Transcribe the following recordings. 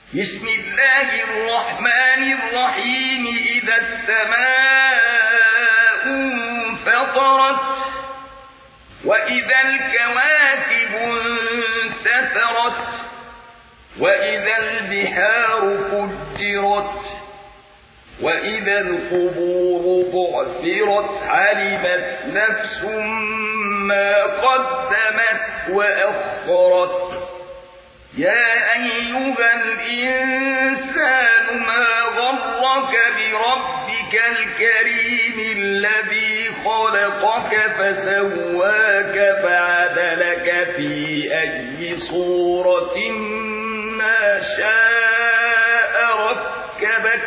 بسم الله الرحمن الرحيم إذا السماء انفطرت وإذا الكواكب انتثرت وإذا البحار فجرت وإذا القبور بعثرت علمت نفس ما قدمت وأخرت يا أيها الإنسان ما غرك بربك الكريم الذي خلقك فسواك فعدلك في أي صورة ما شاء ركبك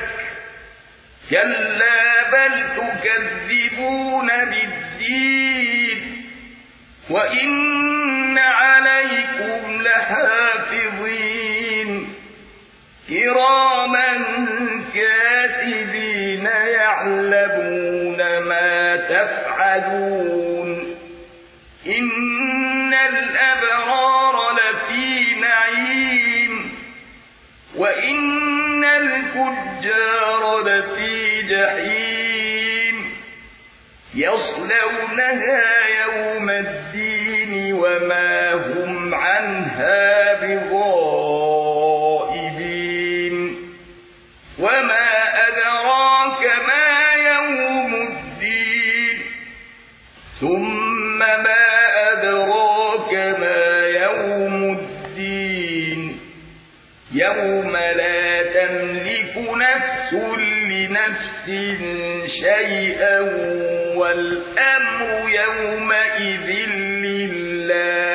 كلا بل تكذبون بالدين وإن عليكم لحافظين كراما كاتبين يعلمون ما تفعلون إن الأبرار لفي نعيم وإن الفجار لفي جحيم يصلونها يوم الدين وما هم عنها بغائبين وما أدراك ما يوم الدين ثم ما أدراك ما يوم الدين يوم لا تملك نفس لنفس شيئا والأمر يومئذ لله